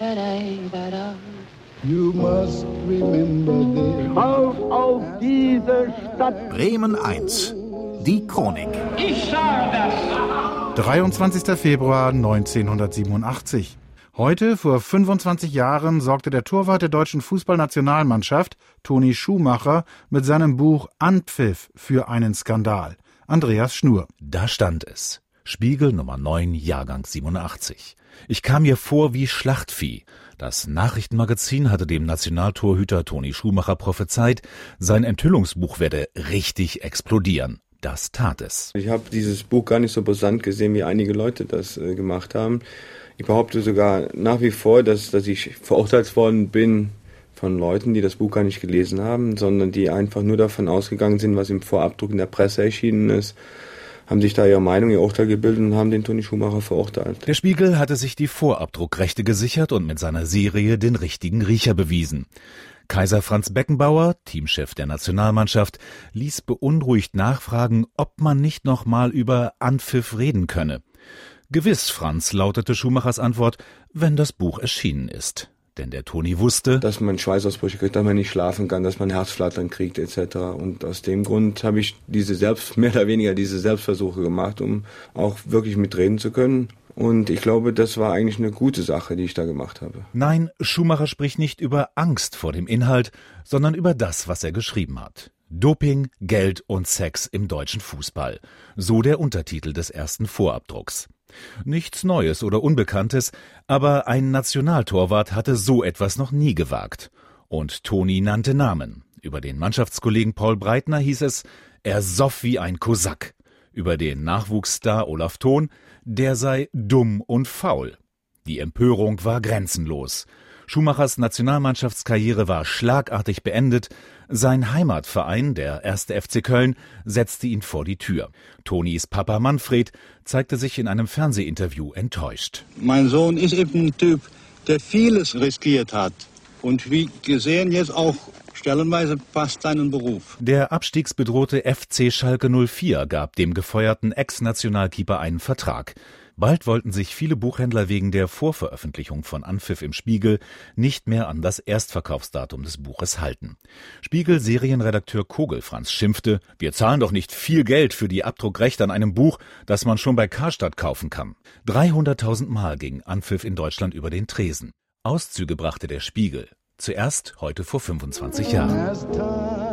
You must remember this. Auf diese Stadt! Bremen 1. Die Chronik. Ich sage das! 23. Februar 1987. Heute, vor 25 Jahren, sorgte der Torwart der deutschen Fußballnationalmannschaft, Toni Schumacher, mit seinem Buch Anpfiff für einen Skandal. Andreas Schnur. Da stand es. Spiegel Nummer 9, Jahrgang 87. Ich kam mir vor wie Schlachtvieh. Das Nachrichtenmagazin hatte dem Nationaltorhüter Toni Schumacher prophezeit, sein Enthüllungsbuch werde richtig explodieren. Das tat es. Ich habe dieses Buch gar nicht so brisant gesehen, wie einige Leute das gemacht haben. Ich behaupte sogar nach wie vor, dass ich verurteilt worden bin von Leuten, die das Buch gar nicht gelesen haben, sondern die einfach nur davon ausgegangen sind, was im Vorabdruck in der Presse erschienen ist, haben sich da ihre Meinung, ihr Urteil gebildet und haben den Toni Schumacher verurteilt. Der Spiegel hatte sich die Vorabdruckrechte gesichert und mit seiner Serie den richtigen Riecher bewiesen. Kaiser Franz Beckenbauer, Teamchef der Nationalmannschaft, ließ beunruhigt nachfragen, ob man nicht noch mal über Anpfiff reden könne. Gewiss, Franz, lautete Schumachers Antwort, wenn das Buch erschienen ist. Denn der Toni wusste, dass man Schweißausbrüche kriegt, dass man nicht schlafen kann, dass man Herzflattern kriegt etc. Und aus dem Grund habe ich mehr oder weniger diese Selbstversuche gemacht, um auch wirklich mitreden zu können. Und ich glaube, das war eigentlich eine gute Sache, die ich da gemacht habe. Nein, Schumacher spricht nicht über Angst vor dem Inhalt, sondern über das, was er geschrieben hat. Doping, Geld und Sex im deutschen Fußball. So der Untertitel des ersten Vorabdrucks. Nichts Neues oder Unbekanntes, aber ein Nationaltorwart hatte so etwas noch nie gewagt. Und Toni nannte Namen. Über den Mannschaftskollegen Paul Breitner hieß es, er soff wie ein Kosak. Über den Nachwuchsstar Olaf Thon, der sei dumm und faul. Die Empörung war grenzenlos. Schumachers Nationalmannschaftskarriere war schlagartig beendet. Sein Heimatverein, der 1. FC Köln, setzte ihn vor die Tür. Tonis Papa Manfred zeigte sich in einem Fernsehinterview enttäuscht. Mein Sohn ist eben ein Typ, der vieles riskiert hat. Und wie gesehen jetzt auch stellenweise passt seinen Beruf. Der abstiegsbedrohte FC Schalke 04 gab dem gefeuerten Ex-Nationalkeeper einen Vertrag. Bald wollten sich viele Buchhändler wegen der Vorveröffentlichung von Anpfiff im Spiegel nicht mehr an das Erstverkaufsdatum des Buches halten. Spiegel-Serienredakteur Kogelfranz schimpfte, wir zahlen doch nicht viel Geld für die Abdruckrechte an einem Buch, das man schon bei Karstadt kaufen kann. 300.000 Mal ging Anpfiff in Deutschland über den Tresen. Auszüge brachte der Spiegel. Zuerst heute vor 25 Jahren.